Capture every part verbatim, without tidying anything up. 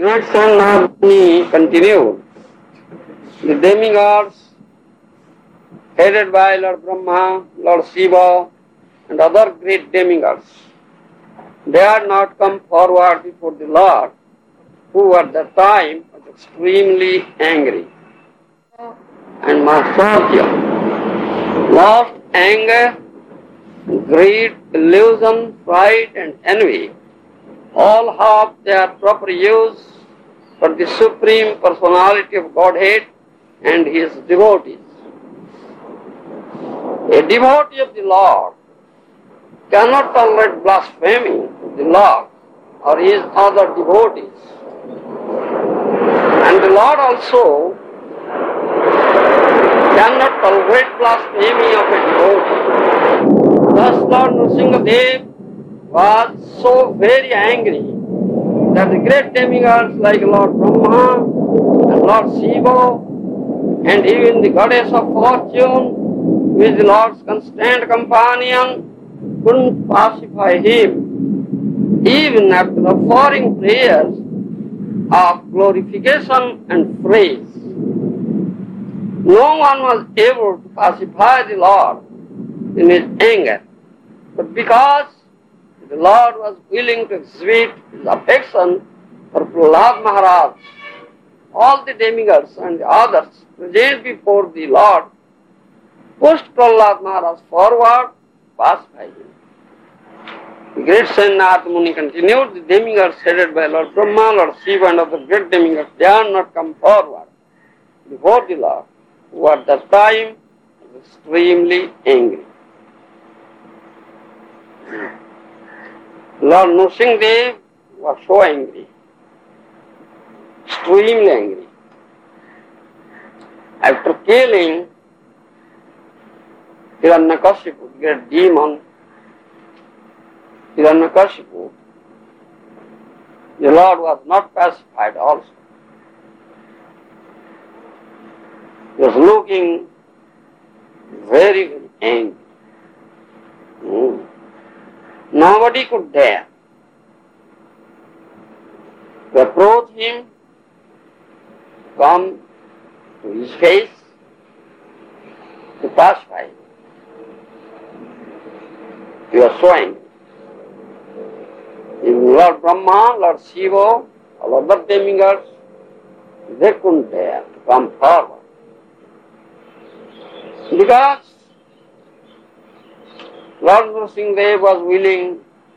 Great son Narni continued. The demigods, headed by Lord Brahma, Lord Shiva, and other great demigods, dared not come forward before the Lord, who at that time was extremely angry. And Mahasathya lost anger, greed, illusion, pride, and envy, all have their proper use for the Supreme Personality of Godhead and His devotees. A devotee of the Lord cannot tolerate blasphemy of the Lord or His other devotees. And the Lord also cannot tolerate blasphemy of a devotee. Thus Lord Nrsimhadev was so very angry that the great demigods like Lord Brahma and Lord Shiva and even the goddess of fortune, who is the Lord's constant companion, couldn't pacify him, even after offering prayers of glorification and praise. No one was able to pacify the Lord in his anger, but because the Lord was willing to exhibit his affection for Prahlad Maharaj, all the demigods and the others present before the Lord pushed Prahlad Maharaj forward, pacify him. The great Saint Narad Muni continued, the demigods headed by Lord Brahma, Lord Shiva and other great demigods dared not come forward before the Lord, who at that time was extremely angry. Lord Nrsimhadev was so angry, extremely angry. After killing Hiranyakashipu, the great demon Hiranyakashipu, the Lord was not pacified also. He was looking very, very angry. Mm. Nobody could dare to approach him, come to his face, to pacify him. He was so angry. Even Lord Brahma, Lord Shiva, all other demigods, they couldn't dare to come forward. Because Lord Nrsimhadev was willing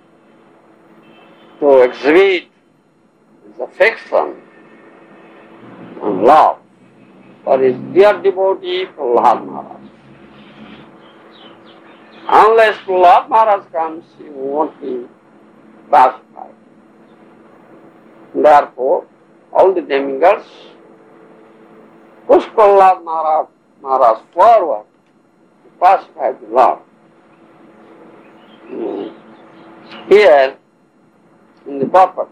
to exhibit his affection and love for his dear devotee Prahlad Maharaj. Unless Prahlad Maharaj comes, he won't be pacified. Therefore, all the demigods pushed Prahlad Maharaj, Maharaj forward to pacify the Lord. Here, in the Bhagavad,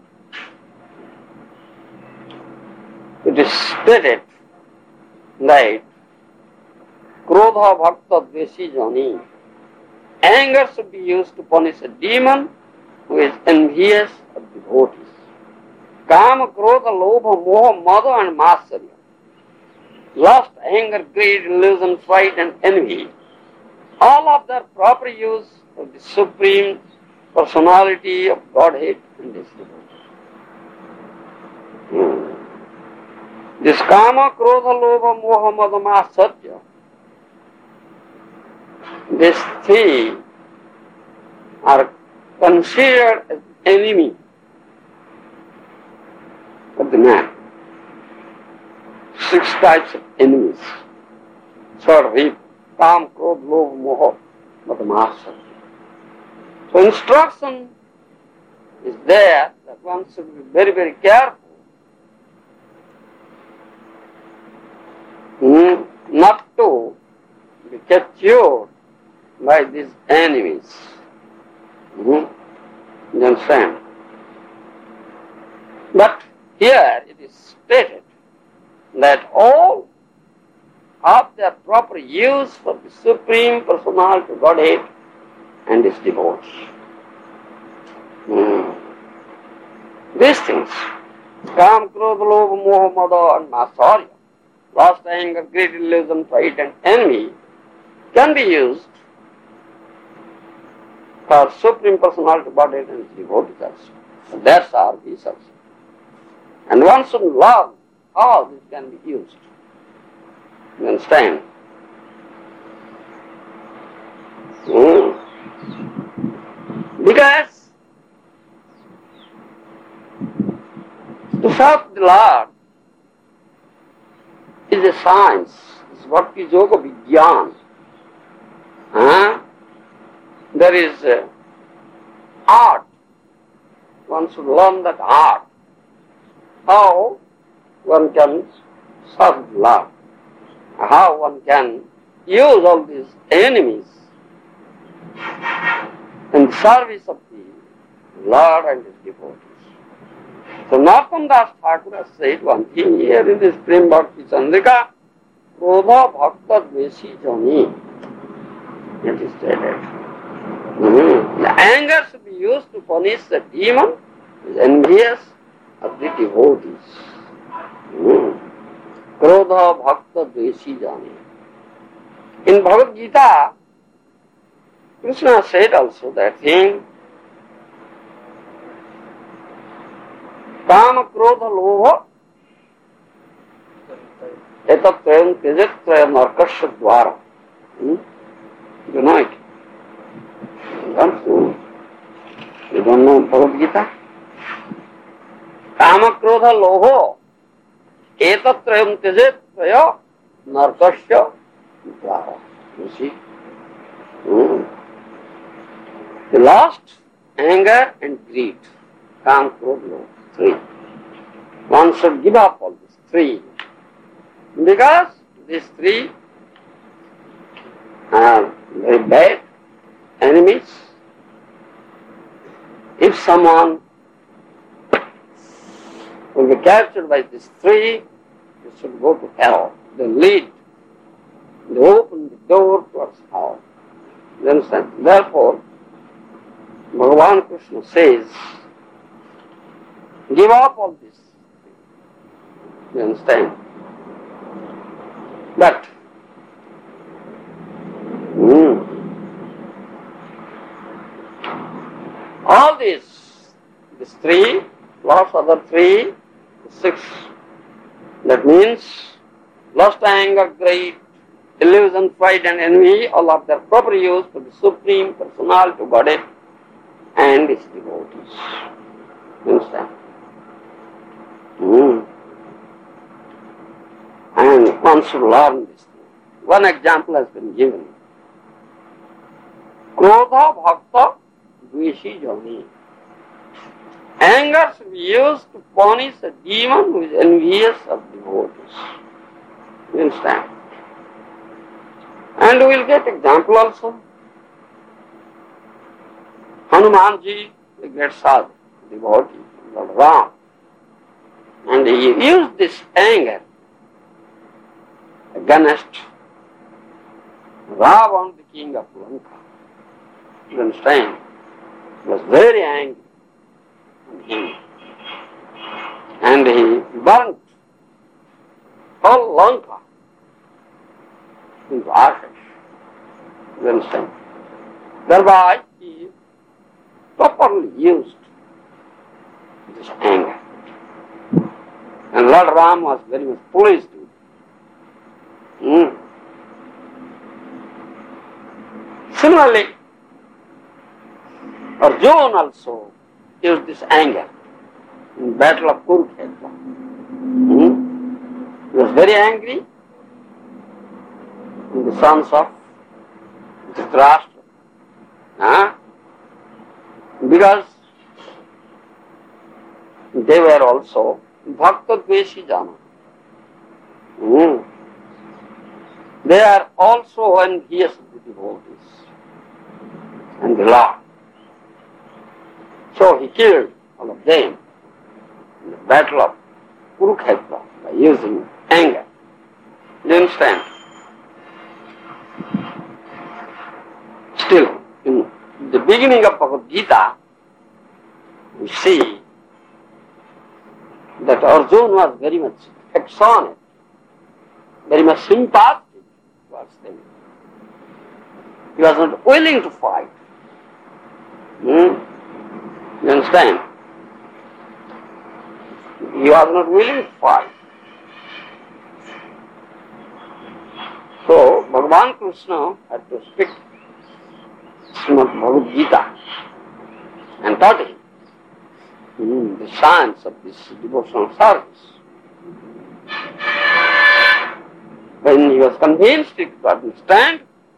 it is stated that Krodha Bhakta Dveshi Jani, anger should be used to punish a demon who is envious of devotees. Kama, Krodha, Lobha, Moha, Mada and Matsarya, lust, anger, greed, illusion, pride and envy, all of their proper use of the Supreme Personality of Godhead and His devotees. Hmm. This Kama, Krodha, Lobha, Moha, Mada, Matsarya, these three are considered as enemy of the man. Six types of enemies. Sarvi, Kam, Krodha, Lobha, Moha, Mada, Matsarya. So instruction is there that one should be very, very careful mm, not to be captured by these enemies. Mm-hmm. You understand? But here it is stated that all have their proper use for the Supreme Personality of Godhead and His devotees. Mm. These things Kam, Krodha, Lobha, Moha, Mada and Matsarya, lust, anger, greed, illusion, pride and envy can be used for Supreme Personality Body and devotees also. So that's our research. And one should learn how this can be used. You understand? Hmm. Because to serve the Lord is a science. It's Bhakti Yoga Vigyan. Huh? There is uh, art. One should learn that art. How one can serve the Lord. How one can use all these enemies in service of the Lord and His devotees. So Narottam Das Thakur has said one thing here in this Prem Bhakti Chandrika, Krodha Bhakta Dveshi Jani. It is stated. Mm-hmm. The anger should be used to punish the demon who is envious of the devotees. Mm. Krodha Bhakta Dveshi Jani. In Bhagavad Gita, Krishna said also that thing, Kama Krodha Lobha Etat Trayam Tejet Trayam Narkasya Dwara. Hmm? You know it? Don't you? You don't know Bhagavad Gita? Kama Krodha Lobha Etat Trayam Tejet Trayam Narkasya Dwara. You see? Hmm. The lust, anger and greed. Kam, Krodha, Lobha. Three. One should give up all these three. Because these three are very bad enemies. If someone will be captured by these three, he should go to hell. They lead, they open the door towards hell. You understand? Therefore, Bhagavan Krishna says, give up all this. You understand? But mm, all these, these three, plus other three, six, that means lust, anger, greed, illusion, pride and envy, all of their proper use for the Supreme Personality Godhead and His devotees. You understand? Mm. And one should learn this thing. One example has been given. Krodha Bhakta Dveshi Jani. Anger should be used to punish a demon who is envious of devotees. You understand? And we will get example also. Hanumanji, the great sadhu, devotee, Lord Ram. And he used this anger against Ravan, the king of Lanka. You understand? He was very angry on him. And he burnt whole Lanka into ashes. You understand? Thereby he properly used this anger. And Lord Ram was very much pleased with it. Mm. Similarly, Arjuna also used this anger in battle of Kurukshetra. Mm. He was very angry in the sons of Dhritarashtra. Huh? Because they were also Bhakta Dveshi Jana. Mm. They are also envious of the devotees and the Lord. So he killed all of them in the battle of Kurukshetra by using anger. You understand? Still, in the beginning of Bhagavad Gita, we see that Arjuna was very much affectionate, very much sympathetic towards them. He was not willing to fight. Hmm? You understand? He was not willing to fight. So, Bhagavan Krishna had to speak Srimad Bhagavad Gita and taught him mm, the science of this devotional service. When he was convinced, he could understand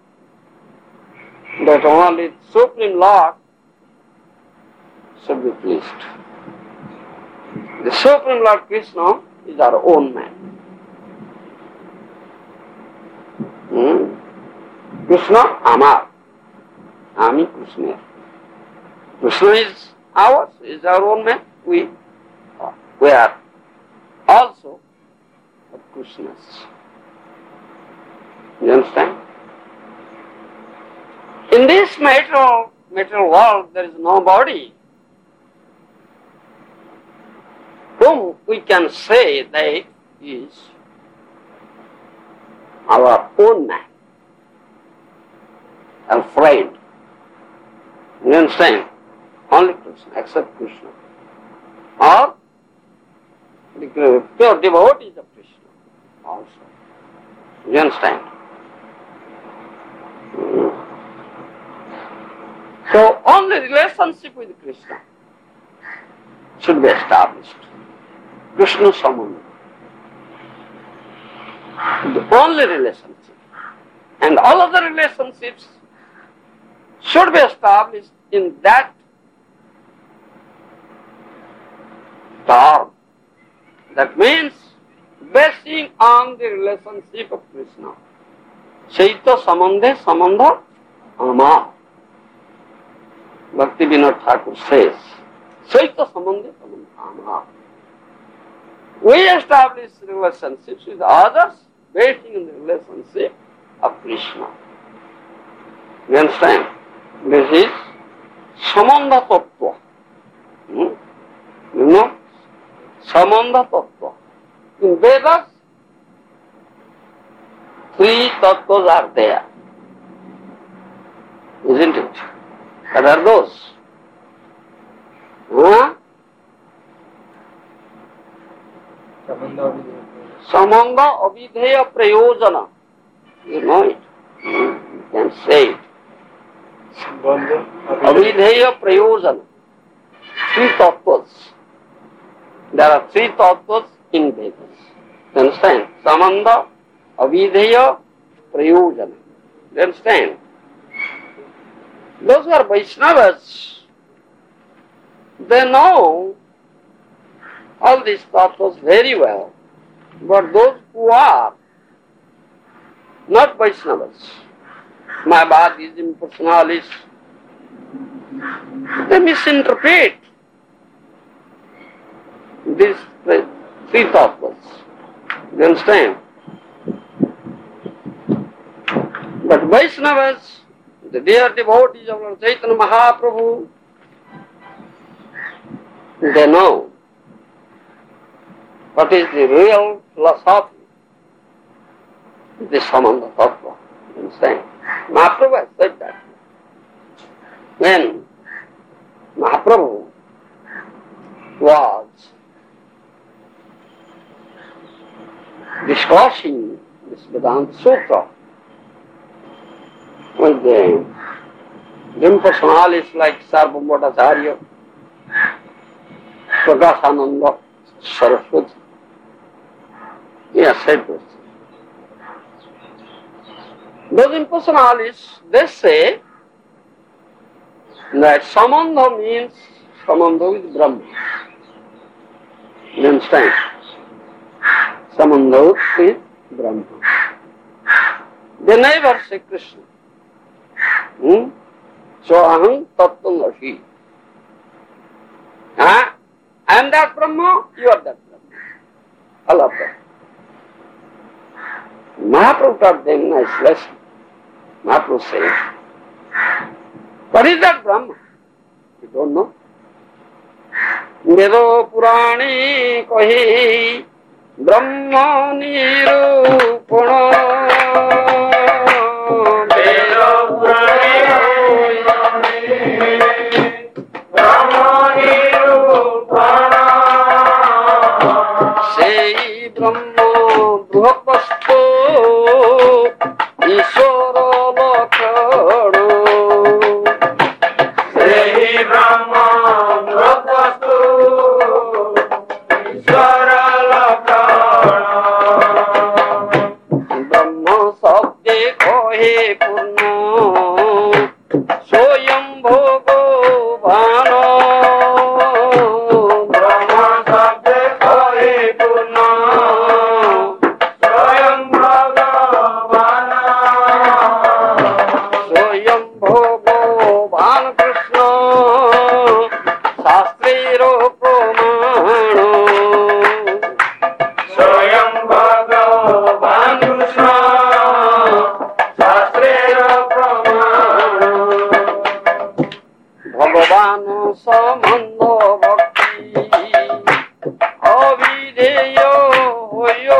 that only the Supreme Lord should be pleased. The Supreme Lord Krishna is our own man. Hmm? Krishna, Amar. Ami Krishna. Krishna is ours, is our own man. We, we are also of Krishna's. You understand? In this material, material world, there is nobody whom we can say that is our own man, our friend. You understand? Only Krishna, except Krishna. Or the pure devotees of Krishna also. You understand? So only relationship with Krishna should be established. Krishna Samana. The only relationship. And all other relationships should be established in that term. That means basing on the relationship of Krishna. Shaita Samandhe Samandha Ama. Bhakti Vinod Thakur says, Shaita Samandhe Samandha Ama. We establish relationships with others basing on the relationship of Krishna. You understand? This is Samandha Tattva. Hmm? You know? Samandha Tattva. In Vedas, three tattvas are there. Isn't it? What are those? Huh? Samandha Avidheya Prayojana. You know it. You can say it. Avidheya Prayojana. Three tattvas. There are three tattvas in Vedas. You understand? Samandha, Avidheya, Prayojana. You understand? Those who are Vaishnavas, they know all these tattvas very well. But those who are not Vaishnavas, Mayavadis, impersonalists, they misinterpret these three tattvas. You understand? But Vaishnavas, the dear devotees of Lord Chaitanya Mahaprabhu, they know what is the real philosophy, the Samandha Tattva. You understand? Mahaprabhu has said that. When Mahaprabhu was discussing this Vedanta Sutra with the dim personalities like Sarvabhauma Bhattacharya, Prakasananda Saraswati, he has said this. Those impersonalists, they say that Samandha means Samandha with Brahma. You understand? Samandha with Brahma. They never say Krishna. Hmm? So aham tattvam asi. Huh? I am that Brahma, you are that Brahma. All of them. Mahaprabhu taught them nice lesson. Mahaprabhu said, what is that Brahma? You don't know. वेद पुराणी कही ब्रह्म निरूपण वेद पुराणी ब्रह्म निरूपण सेई ब्रह्म बृहस्पति ईश्वर लक्षण सेई ब्रह्म बृहस्पति ईश्वर लक्षण ब्रह्म शब्दे कहे पूर्ण स्वयं भगवान ब्रह्म शब्दे कहे पूर्ण स्वयं भगवान स्वयं भगवान कृष्ण शास्त्रेर प्रमाण स्वयं भगवान कृष्ण शास्त्रेर प्रमाण भगवान सम्बन्ध भक्ति अविधेय होयो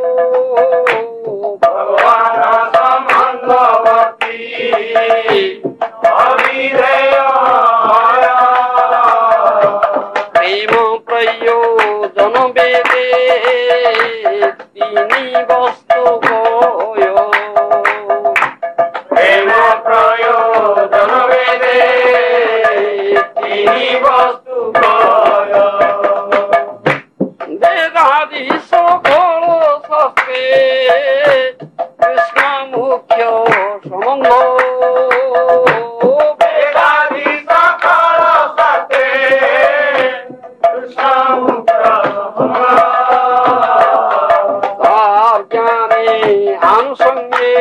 भगवान सम्बन्ध भक्ति अविधेय होयो प्रेम प्रयोजन वेदे तीनि वस्तु भयो प्रेम प्रयोजन वेदे तीनि वस्तु भयो वेदादि सकल शास्त्रे कृष्ण मुख्य सम्बन्ध वेदादि सकल शास्त्रे कृष्ण मुख्य सम्बन्ध ज्ञाने अनुसंगे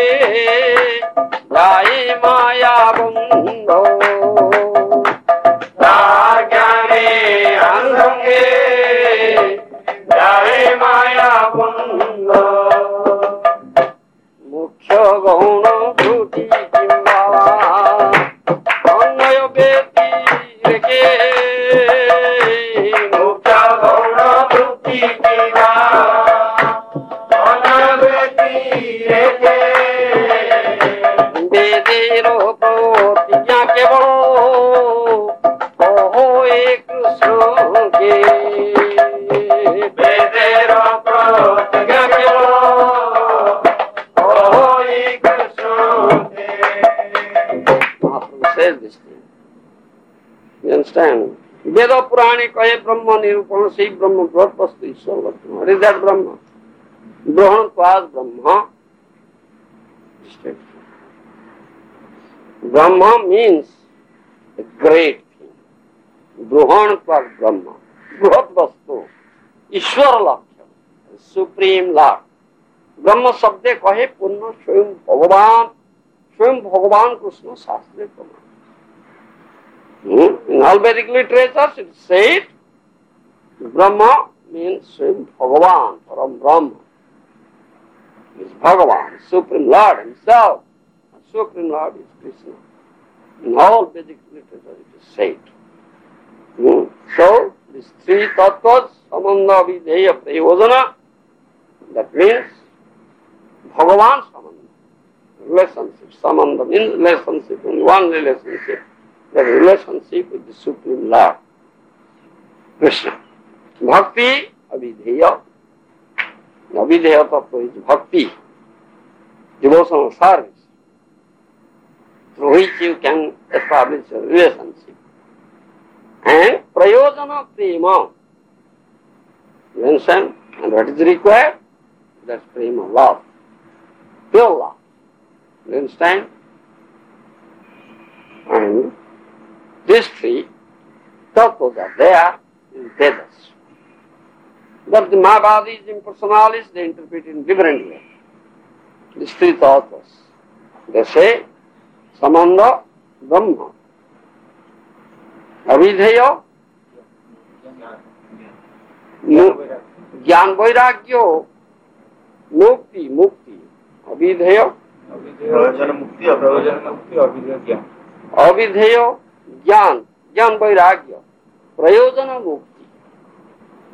जाये माया बंध ज्ञाने अनुसंगे जाये माया बंध मुख्य गौण त्रुटि किंवा अन्वय व्यतिरेके मुख्य गौण त्रुटि किंवा अन्वय व्यतिरेके वेदेर प्रतिज्ञा केवल कहो एक कृष्ण के वेदेर प्रतिज्ञा केवल कहो एक कृष्ण के Mahaprabhu says this thing. You understand? Veda Purani kahe Brahma Nirupana sei Brahma Bhratvastu Ishwar Lakshana. What is that Brahma? Brahman was Brahma. Brahma means a great thing. Brahman was Brahma. Bhratvastu Ishwar Lakshana, Supreme Lord. Brahma शब्दे कहे पूर्ण स्वयं भगवान स्वयं भगवान कृष्ण शास्त्रे प्रमाण In all Vedic literatures it is said Brahma means स्वयं भगवान Param Brahma is Bhagavan, Supreme Lord himself. The Supreme Lord is Krishna. In all Vedic literature it is said. Hmm. So these three tattvas, samandha, videya, prayojana, that means Bhagavan samandha, relationship. Samandha means relationship, in one relationship, the relationship with the Supreme Lord, Krishna. Bhakti, avideya. Avideya tattva is bhakti, devotional service, through which you can establish a relationship. And prayojana prema. You understand? And what is required? That's prema, love. Pure love. You understand? And these three tattvas are there in Vedas. But the Mayavadis, impersonalists, they interpret in different way. These three tattvas. They say, Samandha, Brahma, Avidheya, Jnana Vairagya, Mukti, Mukti, Avidheya, Avidheya, Jnana, Jnana Vairagya, Prayojana Mukti.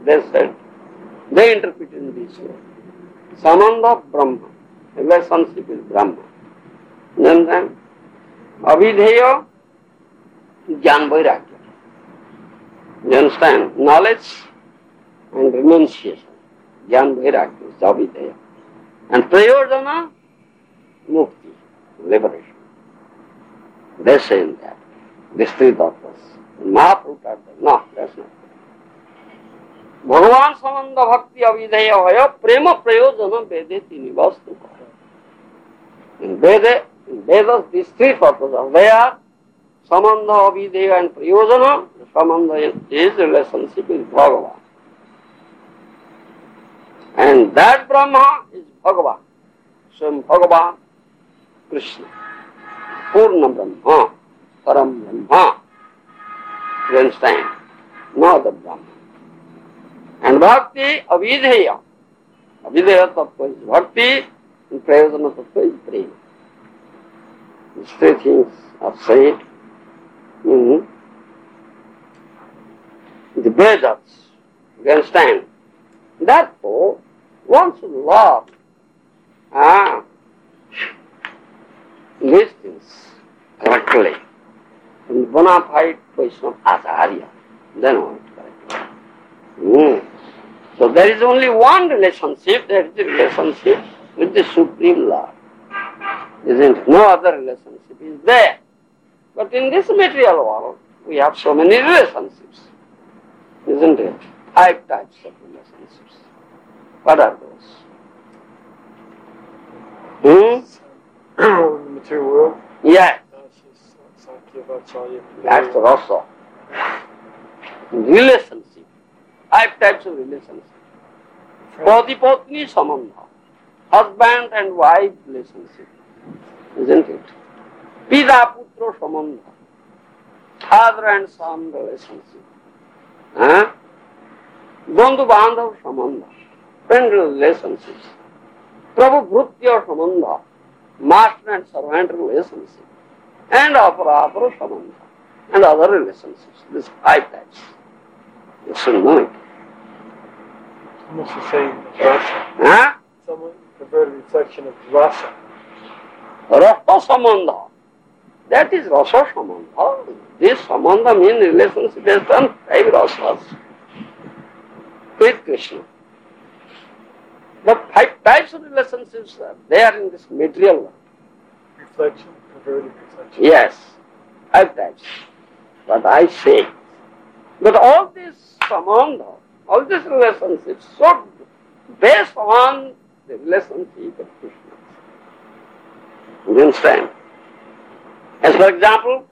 they said, they interpret in this way. Samandha Brahma, relationship with Brahma. Then then, Avidheya, Jnana Vairagya. You understand? Knowledge and renunciation. Jnana Vairagya is Avidheya. And Prayojana, Mukti, liberation. They say in that. These three doctors. Mahaprabhu taught them. No, that's not. Bhagavan Samandha Bhakti Avidheya Vaya Prema Prayojana Vedeti Nivastu. In Veda, in Vedas, these three purposes are there. Samandha, Avidheya and Prayojana. Samandha is relationship with Bhagavan. And that Brahma is Bhagavan. Swam Bhagavan, Krishna. Purna Brahma, Param Brahma. You understand? No other Brahma. And Bhakti, Avidheya. Avidheya Tattva is Bhakti, and Prayojana Tattva is Prema. These three things are said in the Vedas. You understand? Therefore, one should love ah, these things correctly. In bona fide Vaishnava Acharya, then one is correct. Mm. So there is only one relationship, that is the relationship with the Supreme Lord. Isn't it? No other relationship is there. But in this material world, we have so many relationships. Isn't it? Five types of relationships. What are those? Hmm? In the material world? Yes. That's also. Relationship. Five types of relationship. Pati Patni Samandha. Husband and wife relationship. Isn't it? Pida Putra Samandha. Father and son relationship. Huh? Bandhu Bandhav Samandha. Friend relationships. Prabhu Bhrutya Samandha. Master and servant relationship. And Apara Apara Samandha. And other relationships. These five types. You should know it. Almost the same as rasa. Huh? Someone converted reflection of rasa. Rasa Samandha. That is Rasa Samandha. This Samandha means relationship based on five rasas with Krishna. But five types of relationships are there in this material world. Reflection, converted reflection. Yes, five types. But I say, but all these Samandha, all these relationships should based on the relationship of Krishna. You understand? As for example,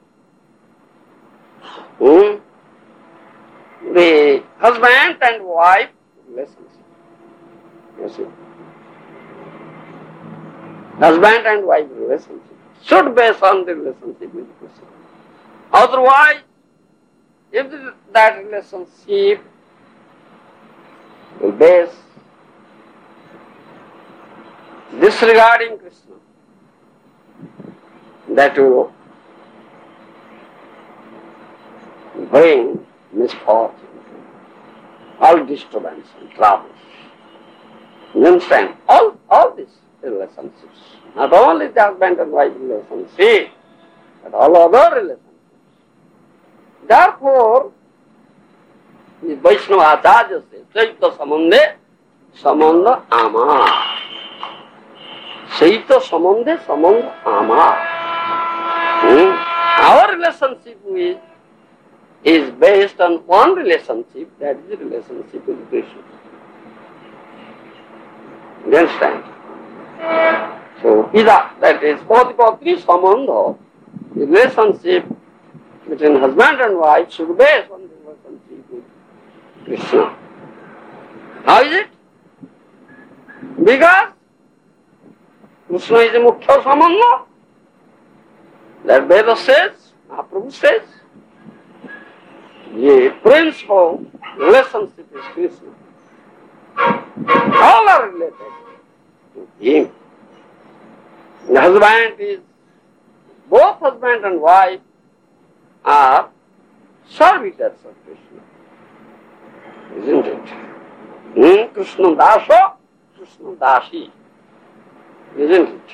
hmm, the husband and wife relationship. You see? Husband and wife relationship should base on the relationship with Krishna. Otherwise, if that relationship will base disregarding Krishna, that will bring misfortune, all disturbance and trouble. You understand? All, all these relationships, not only the husband and wife relationship, but all other relationships. Therefore, the Vaishnava Acharya says, Saita Samandhe Samandha Ama. Saita Samandhe Samandha Ama. Hmm? Our relationship with is based on one relationship, that is the relationship with Krishna. You understand? So, Ida, that is Pati Patni Samandha, the relationship between husband and wife should be based on the relationship with Krishna. How is it? Because Krishna is a Mukhya Samandha. That Veda says, Mahaprabhu says, the principal relationship is Krishna. All are related to him. The husband is, both husband and wife are servitors of Krishna. isn't it? Hmm? Krishna Dasa, Krishna Dasi, isn't it?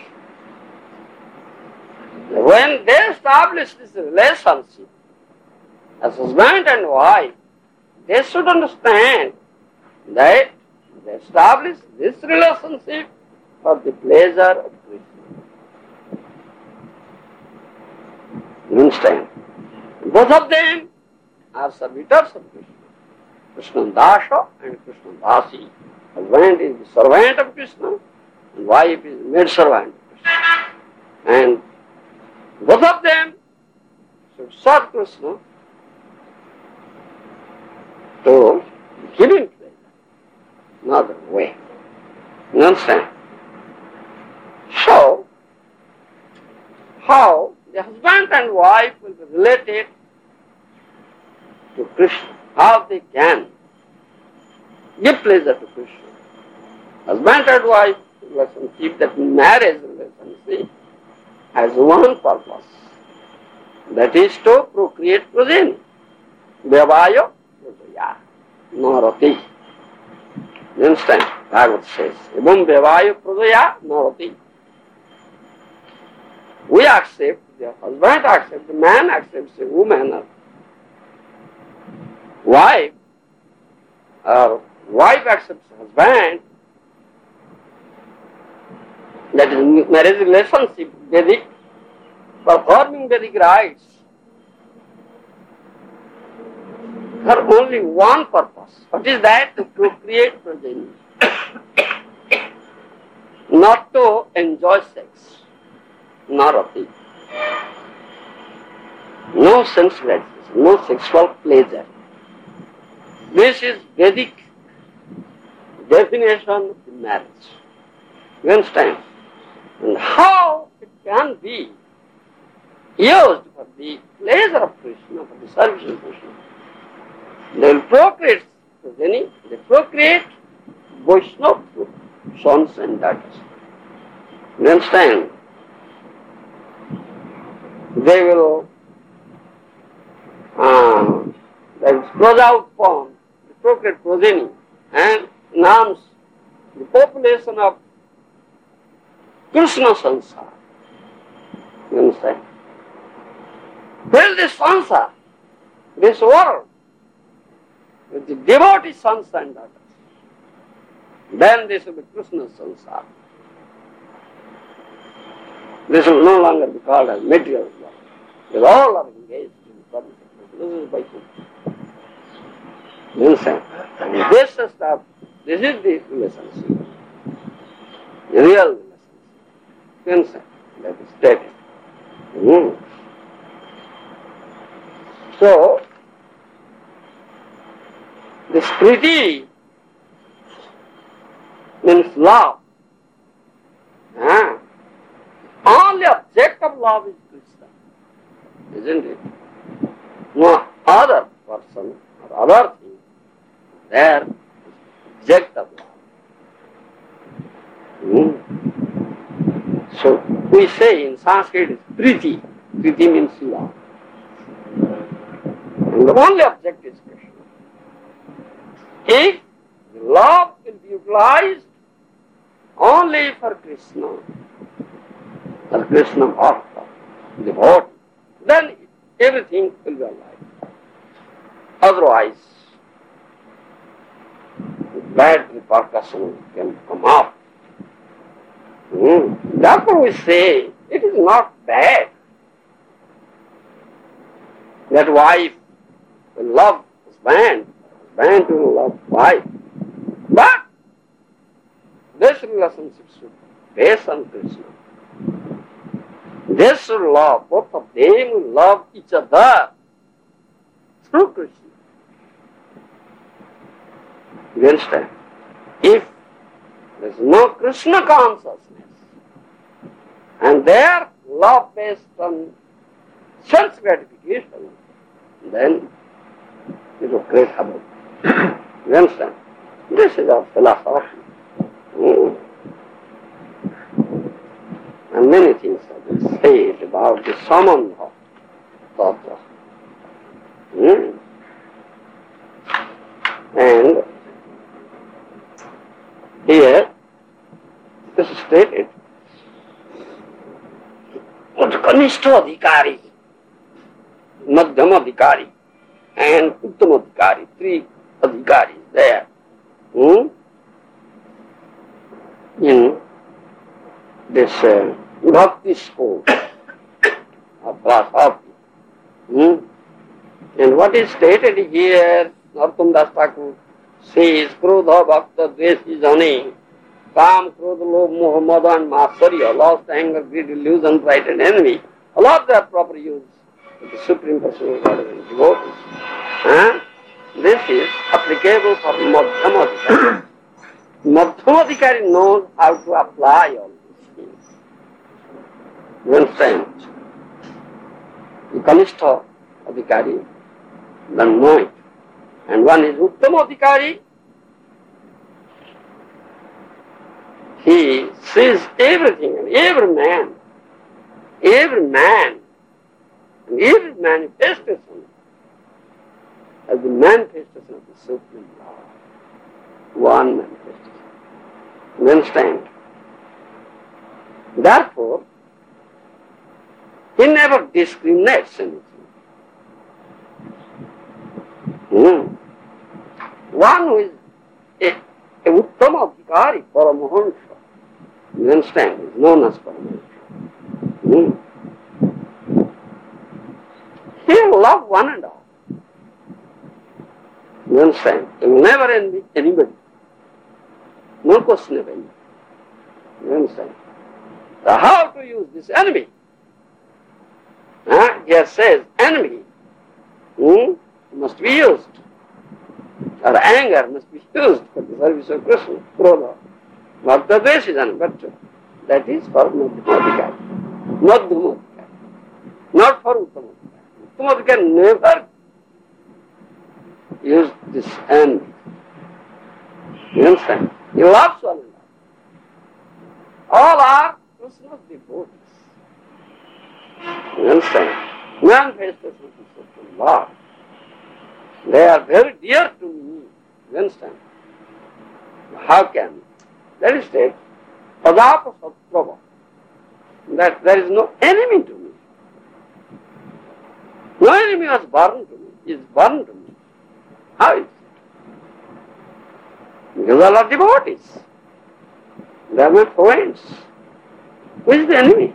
When they establish this relationship as husband and wife, they should understand that they establish this relationship for the pleasure of Krishna. You understand? Both of them are servitors of Krishna. Krishna Dasa and Krishna Dasi. Husband is the servant of Krishna and wife is the maid servant of Krishna. And both of them should serve Krishna to give him pleasure, not the way. You understand? So, how the husband and wife will be related to Krishna, how they can give pleasure to Krishna. Husband and wife relationship, that marriage relationship, has one purpose, that is to procreate progeny. Vyavayo prajaya narati. You understand? Bhagavad says, Evam vyavayo prajaya narati. We accept, the husband accepts, the man accepts the woman, or wife, or wife accepts the husband. That is marriage relationship, Vedic, performing Vedic rites, for only one purpose. What is that? To procreate progeny. Not to enjoy sex. Narati. No sense gratification, no sexual pleasure. This is Vedic definition of marriage. You understand? And how it can be used for the pleasure of Krishna, for the service of Krishna. They will procreate progeny, they procreate Vaishnava sons and daughters. You understand? They will uh, they will close out form, the procreate progeny, and announce the population of Krishna Sansar. You understand? Fill this Sansar, this world, with the devotee sons and daughters. Then this will be Krishna Sansar. This will no longer be called as material world. They all are engaged in service of Krishna. This is Vaikuntha. You understand? And this stuff, this is the relationship, the real relationship. You understand? That is stated. Mm. So, this Priti means love. Ah. Only object of love is Krishna, isn't it? No other person or other thing there is object of love. Mm. So we say in Sanskrit is Priti. Priti means love. And the only object is Krishna. If the love will be utilized only for Krishna, or Krishna Bhakta, devotee, then everything will be alive. Otherwise, bad repercussions can come up. Mm. Therefore we say, it is not bad that wife will love husband, husband will love wife. But this relationship should be based on Krishna. They should love, both of them will love each other through Krishna. You understand? If there is no Krishna consciousness, and their love based on sense gratification, then it will create havoc. You understand? This is our philosophy. Mm. And many things have been said about the Samandha Tattva. Mm. And here this is stated, Utkanishta Adhikari, Madhyam Adhikari, and Uttam Adhikari, three Adhikaris there. Hmm? In this uh, Bhakti school of philosophy. Hmm? And what is stated here, Narottam Das Thakur says, Krodha Bhakta Dveshi Jani, Kam, Krodha, Lobh, Moha, Mada and Matsarya, lost anger, greed, illusion, pride and envy. All of their proper use of the Supreme Personality of God and devotees. Huh? This is applicable for Madhyam Adhikari. Madhyam Adhikari knows how to apply all these things. You understand? The Kanistha Adhikari doesn't know it. And one is Uttama Adhikari. He sees everything, and every man, every man, and every manifestation as the manifestation of the Supreme Lord. One manifestation. You understand? Therefore, he never discriminates anything. Hmm. One who is a, a Uttama Adhikari, Paramahansa, you understand, is known as Paramahansa. Hmm. He will love one and all. You understand? He will never envy anybody. No question of envy. You understand? So how to use this enemy? Huh? Here says enemy hmm, must be used. Or anger must be used for the service of Krishna. Krodha. Bhakta Dveshidana, but that is for Madhyam Adhikari. Not for Uttama Adhikari. Uttama Adhikari never use this envy. You understand? He loves one another. All are Krishna's devotees. You understand? Manifestation of the Supreme Lord. They are very dear to me. You understand? How can? That is said, Padapa Sattva. That there is no enemy to me. No enemy was born to me, is born to me. How is it? Because all are devotees. They are my friends. Who is the enemy?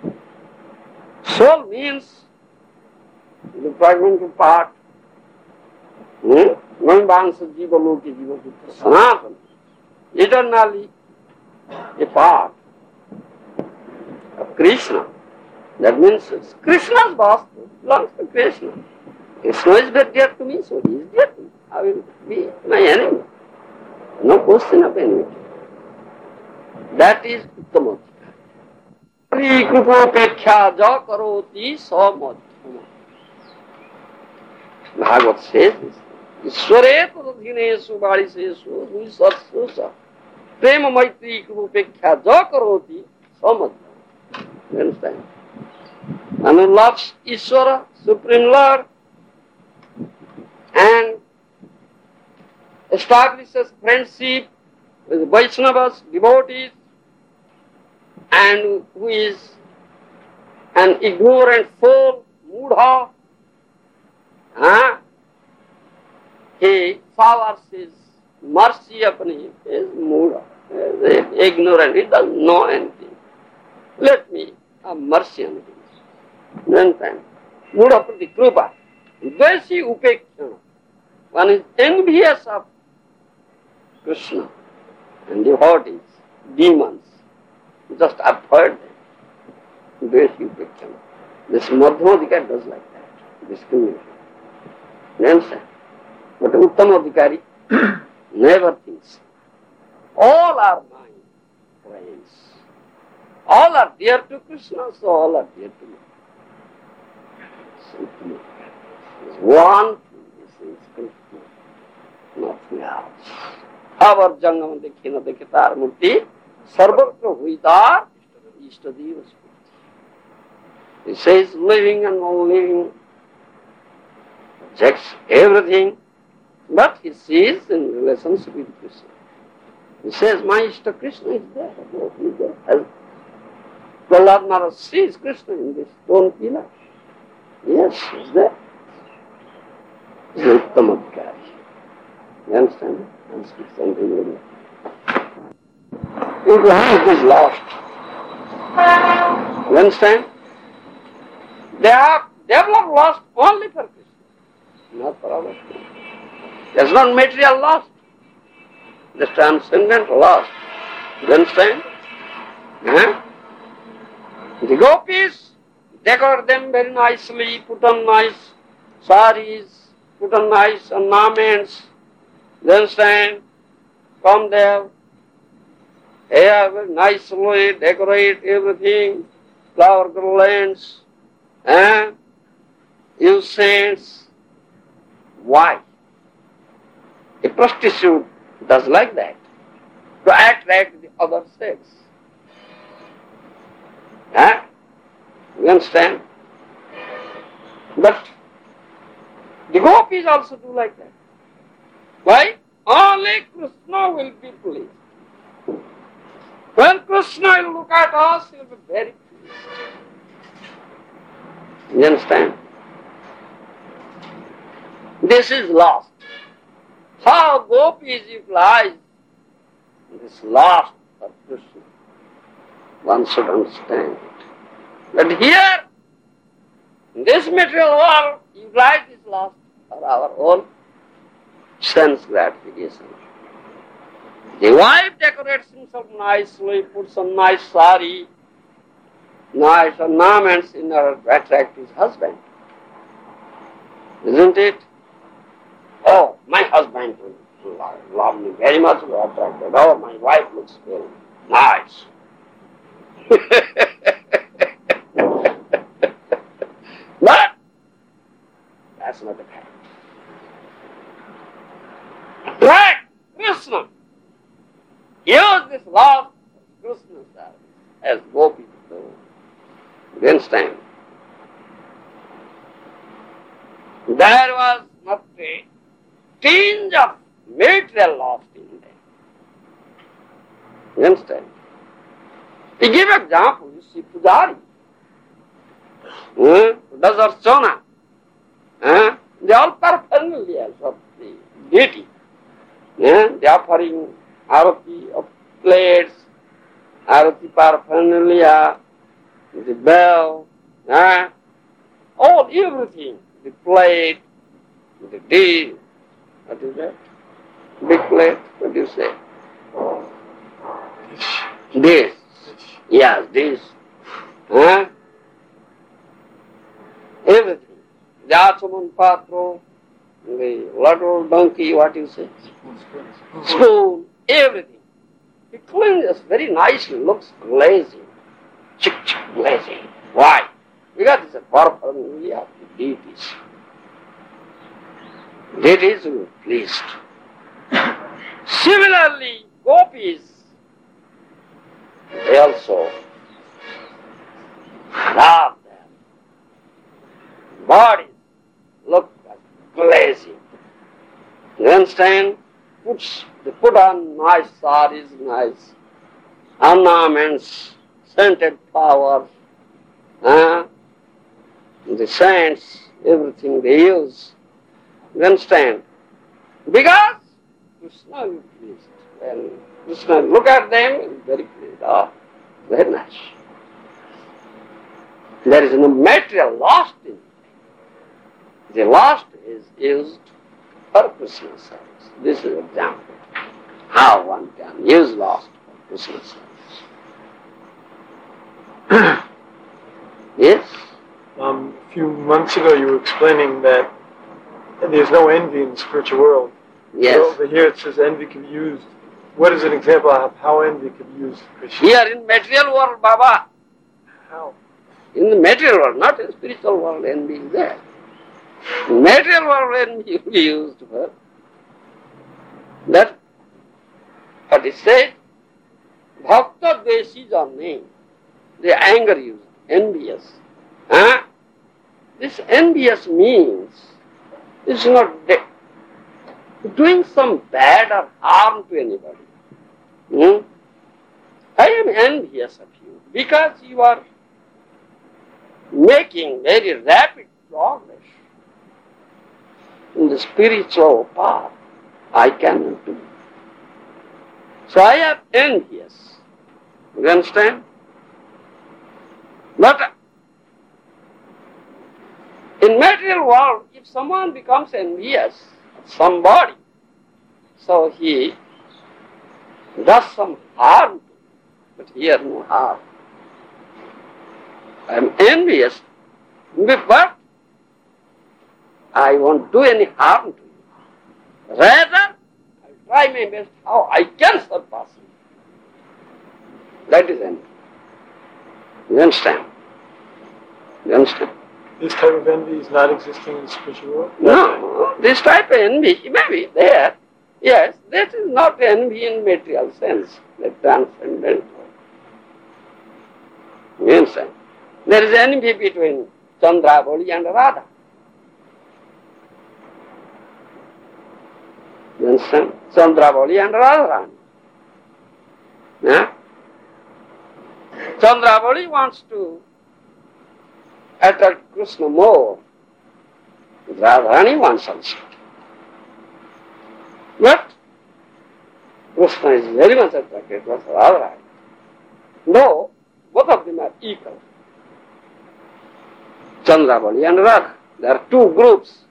Soul means the fragmental part. Hmm? Vambansa Jiva Loki Jiva Putra Sanatana. Eternally a part of Krishna. That means Krishna's Vastu belongs to Krishna. Krishna is very dear to me, so he is dear to me. How will he be my enemy? No question of enmity. That is Uttama Adhikari. Kripapeksha ja karoti sa madhyama. Bhagavad says this. Ishware pradhinesu barisesu duisatsu sa prema maitri kripapeksha ja karoti sa madhyama. You understand? And who loves Ishwara, Supreme Lord, and establishes friendship with Vaishnavas, devotees, and who is an ignorant fool, mudha, huh? He showers his mercy upon him. He is mudha, he is ignorant, he doesn't know anything. Let me have mercy on him. Then time, mudha prati krupa, dveshi upekshana. One is envious of Krishna and devotees, demons. Just avoid them. Dveshi upekshana. This Madhyam Adhikari does like that. Discrimination. You understand? But Uttama Adhikari never thinks. All are my friends. All are dear to Krishna, so all are dear to me. One thing is Krishna, nothing else. Our Jangam dekhe na dekhe tar murti, sarvatra huitar, ishtadeva spurti. He says living and non-living, rejects everything, But he sees in relationship with Krishna. He says, my Ishta Krishna is there. Oh, he is there. As Prahlad Maharaj sees Krishna in this stone pillar. Yes, he is there. He is Uttamadhikari. You understand? I'll speak something later. If the hand is lost, you understand? They have developed lost only for Krishna, not for others. There's not material lost. There's transcendent lost. You understand? Huh? The gopis decorate them very nicely, put on nice saris, put on nice ornaments. You understand? Come there, here very nicely decorate everything, flower garlands, eh? Use scents. Why? A prostitute does like that, to attract the other sex. Huh? You understand? But the gopis also do like that. Why? Only Krishna will be pleased. When Krishna will look at us, he will be very pleased. You understand? This is lost. How gopis utilize this lost of Krishna, one should understand it. But here, in this material world, utilize this lost for our own sense gratification. The wife decorates himself nicely, puts on nice sari, nice ornaments in order to attract his husband. Isn't it? Oh, my husband will love me very much, will attract me. Oh, my wife looks very nice. But that's not the fact. Right, Krishna. Use this love of Krishna's service as gopis do. You understand? There was not a tinge of material lost in them. You understand? We give example, you see Pujari, hmm? who does Archana. Huh? They all paraphernalia of the deity. Yeah? They are offering arati of plates, arati paraphernalia, the bell, huh? all everything, the plate, the dish, what is that? Big plate, what do you say? Dish. Yes, dish. Huh? Everything. The Achaman Patro, the little donkey, what do you say? Spoon. Spoon, everything. It cleans very nicely, looks glazing. Chick, chick, glazing. Why? Because it's a paraphernalia of the deities. Deities will be pleased. Similarly, gopis, they also love them. Bodies look like glazing. You understand? Puts, they put on nice saris, nice ornaments, scented flowers, huh? the scents, everything they use. You understand? Because Krishna is pleased. When Krishna look at them, he is very pleased. Oh, very nice. There is no material lost in it. The lost is used for Krishna's service. This is an example how one can use lost for Krishna's service. Yes? Um, a few months ago you were explaining that there's no envy in the spiritual world. Yes. So over here it says envy can be used. What is an example of how envy can be used for Krishna? Here in material world, Baba. How? In the material world, not in spiritual world, envy is there. In material world, envy will be used for that. But it said, Bhakta Dveshi Jane, the anger used, envious. Huh? This envious means it's not de- doing some bad or harm to anybody. Hmm? I am envious of you because you are making very rapid progress in the spiritual path. I cannot do. So I am envious. You understand? But in material world, if someone becomes envious of somebody, so he does some harm, but here no harm. I am envious, but I won't do any harm to you. Rather, I try my best how I can surpass you. That is envy. You understand? You understand? This type of envy is not existing in the spiritual world? No, this type of envy may be there. Yes, that is not envy in material sense, like transcendental. You understand? There is envy between Chandravali and Radha. You understand? Chandravali and Radharani. Yeah? Chandravali wants to attract Krishna more. Radharani wants also. But Krishna is very much attracted to Radharani. No, both of them are equal. Chandravali and Radha. There are two groups.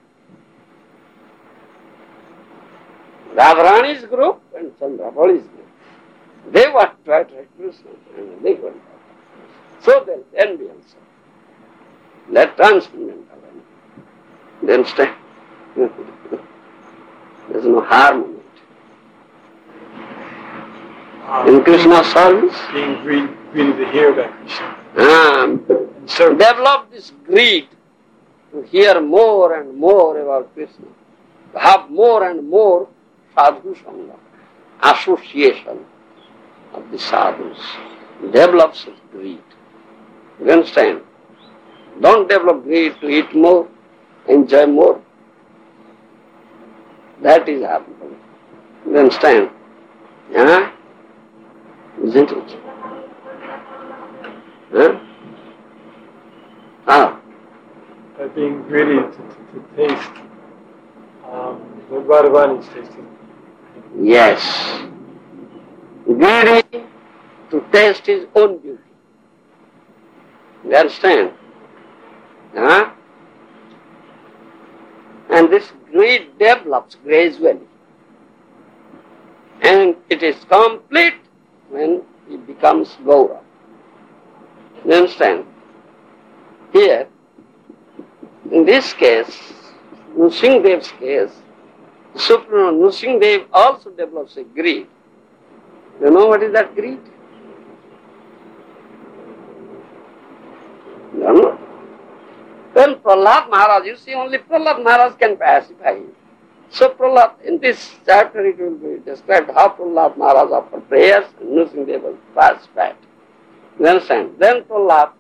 Radharani's group and Chandravali's group. They want to attract Krishna and they want to. So there is envy also. That transcendental envy. You understand? There is no harm in it. Um, In Krishna's service, being greedy, greedy to hear about Krishna. um, So develop this greed to hear more and more about Krishna, to have more and more sadhu sangha, association of the sadhus. Develop such greed. You understand? Don't develop greed to eat more, enjoy more. That is harmful. You understand? Yeah? Isn't it? Huh? Ah. by being greedy to, to, to taste um, what Radharani is tasting. Yes. Greedy to taste his own beauty. You understand? Huh? And this greed develops gradually. And it is complete when he becomes Gaura. You understand? Here, in this case, Nrsimhadev's case, Supreme Nrsimhadev also develops a greed. You know what is that greed? You don't know? Well, Prahlad Maharaj, you see, only Prahlad Maharaj can pacify him. So Prahlad, in this chapter it will be described how Prahlad Maharaj offered prayers and Nrsimhadev was pacified. You understand? Then Prahlad,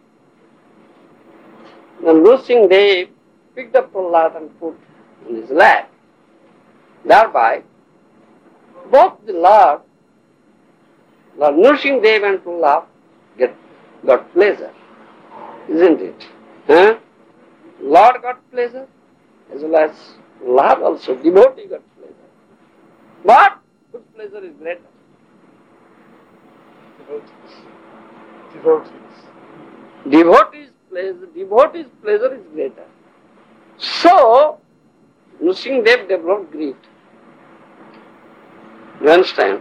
then Nrsimhadev picked up Prahlad and put in his lap. Thereby, both the Lord, Lord Nrsimhadev and Prahlad get got pleasure, isn't it? Huh? Lord got pleasure, as well as Lord also, devotee got pleasure. But whose pleasure is greater? Devotees. Devotees. Devotee's pleasure, devotee's pleasure is greater. So, Nrsimhadev developed greed. You understand?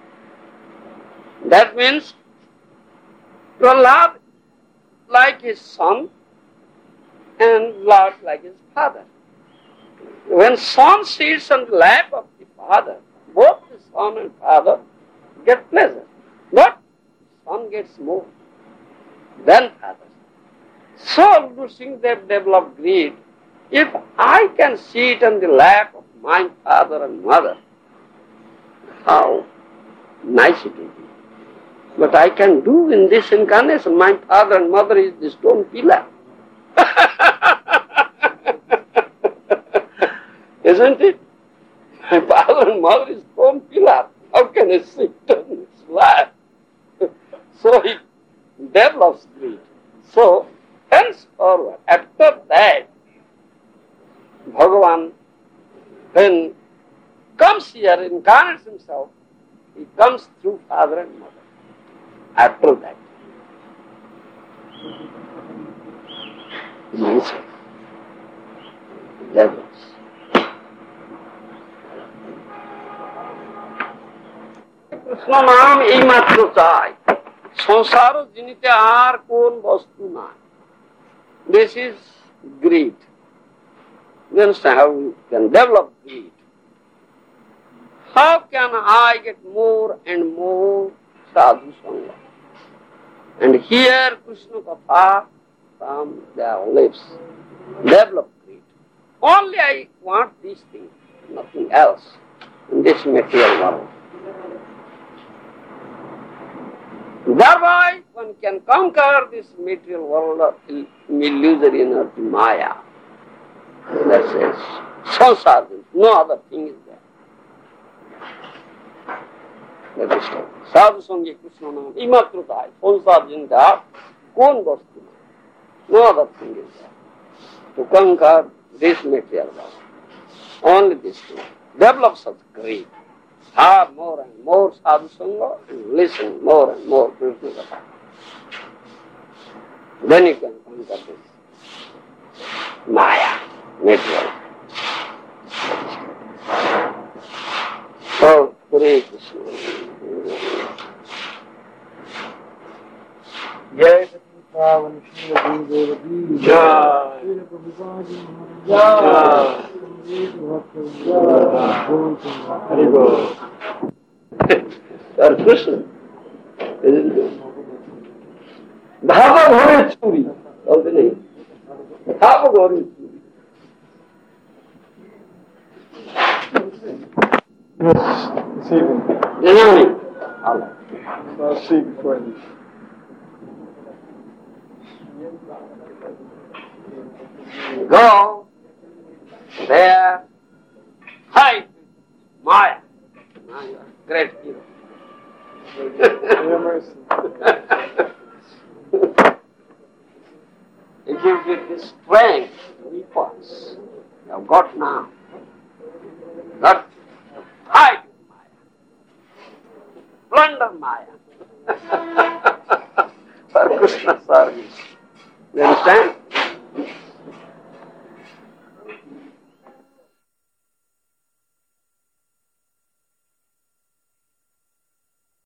That means Prahlad like his son and Lord like his father. When son sits on the lap of the father, both the son and father get pleasure. But son gets more than father. So Nrsimhadev developed greed. If I can sit on the lap of my father and mother, how nice it will be. But I can do in this incarnation. My father and mother is the stone pillar. Isn't it? My father and mother is stone pillar. How can I sit on his lap? So he develops greed. So, henceforward, after that, Bhagavan, when comes here, incarnates himself, he comes through father and mother. After that, means develops. Krishna নাম এই মাত্র চাই, সংসার জিনিতে আর কোন বস্তু নাই. This is greed. You understand how we can develop greed? How can I get more and more sadhu sangha? And here Krishna Katha from their lips, develop greed. Only I want these things, nothing else in this material world. Thereby one can conquer this material world of illusory energy, Maya. That says, samsara, no other thing is there. That is all. Sadhu Sangha Krishna Nam, imatru tai, samsara jinta, kon vastu, no other thing is there. To conquer this material world, only this thing. Develop such greed. Have more and more sadhu sangha and listen more and more Krishna Katha. Then you can conquer this Maya, material. So, Hare Krishna. Jai Pavan Shri Gurudev Jai. Jai. Hari Bol. Hare Krishna. Dhava ghore churi. बोलते नहीं. Dhava ghore churi. Yes, this evening. This evening. Allah. I'll see before this. Go there, fight Maya. Now you are great hero. Your mercy. It gives you the strength, weapons you have got now. Got to fight Maya. Plunder Maya. For Krishna's service. You understand?